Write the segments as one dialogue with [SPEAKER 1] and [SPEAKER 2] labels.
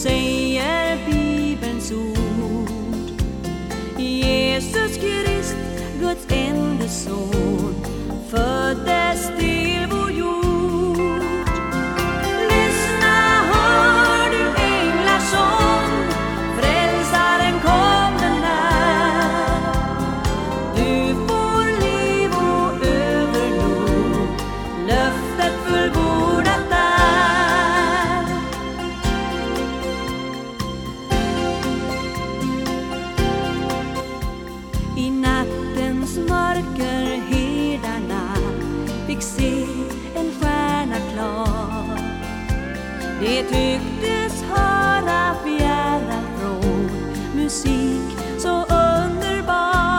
[SPEAKER 1] säger Bibelns ord. Jesus Krist, Guds enda son, föddes till vår jord. Lyssna, hör du änglars sång, frälsaren kommer när. Du får liv och övernog, löftet fullbordat är. I nattens mörker herdarna fick se en stjärna klar. Det tycktes höra fjärran från musik så underbar.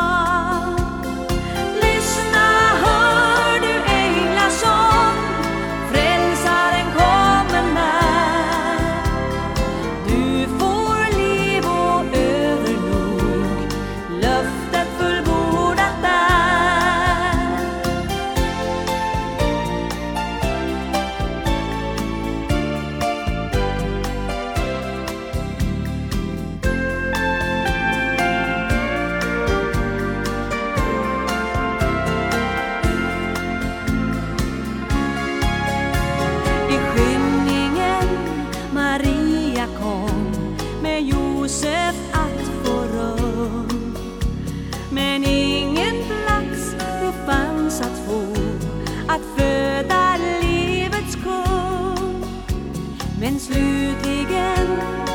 [SPEAKER 1] Lyssna, hör du änglars sång, frälsaren kommer när. Du får liv och övernog, löftet fullbordat är. I skymningen Maria kom med Josef att få rum. Men ingen plats det fanns att få, att föda livets kung. Men slutligen